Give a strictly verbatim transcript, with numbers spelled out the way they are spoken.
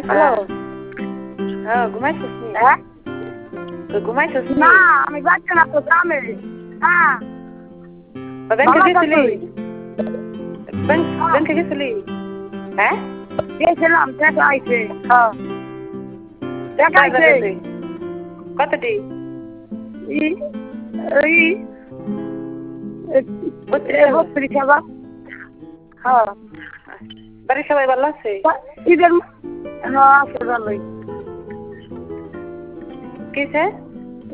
Hello. হ্যাঁ ঘুমাইছিস নি? হ্যাঁ তো ঘুমাইছিস নি? না আমি যাচ্ছি না তো গ্রামে। হ্যাঁ ব্যাংকে গেছিলি? ব্যাংক ব্যাংকে গেছিলি? হ্যাঁ গেছিলাম টাকা আইছে। হ্যাঁ টাকা আইছে। কতটি? ই ওই বত্রিশ হাজার। হ্যাঁ বাড়ির সবাই ভালো আছে? ঈদের না আছে ভালোই। কিসে?